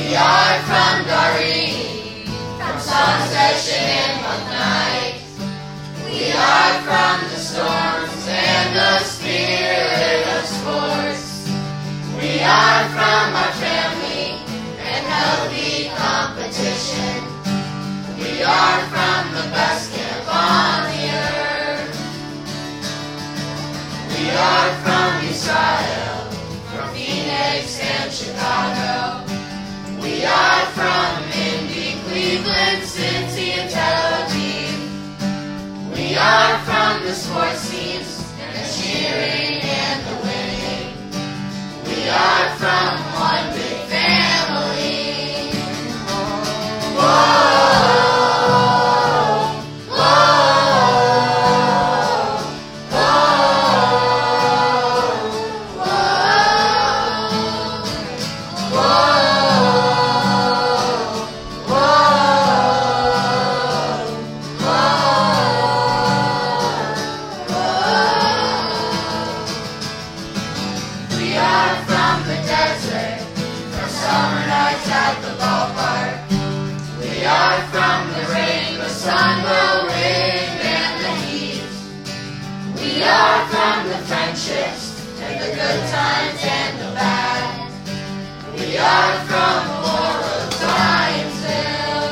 We are from Doreen, from song session and month night. We are from the storms and the spirit of sports. We are from our family and healthy competition. We are from the best camp on the earth. We are from Israel, from Phoenix and Chicago. We are from Indy, Cleveland, Cincy, and Tel Aviv. We are from the sports teams and the cheering and the winning. We are from one big family. Whoa. We are from the friendships and the good times and the bad. We are from Laurel, Zionsville.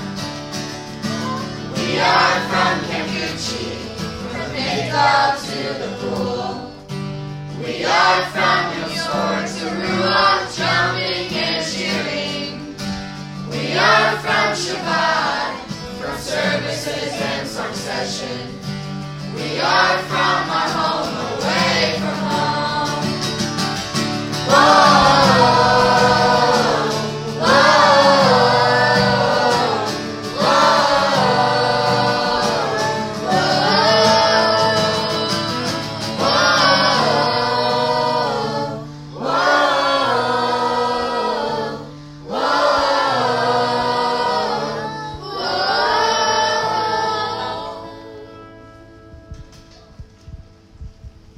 We are from Camp Gucci, from pickup to the pool. We are from your sports to ruach, jumping and cheering. We are from Shabbat, from services and song session. We are from our home.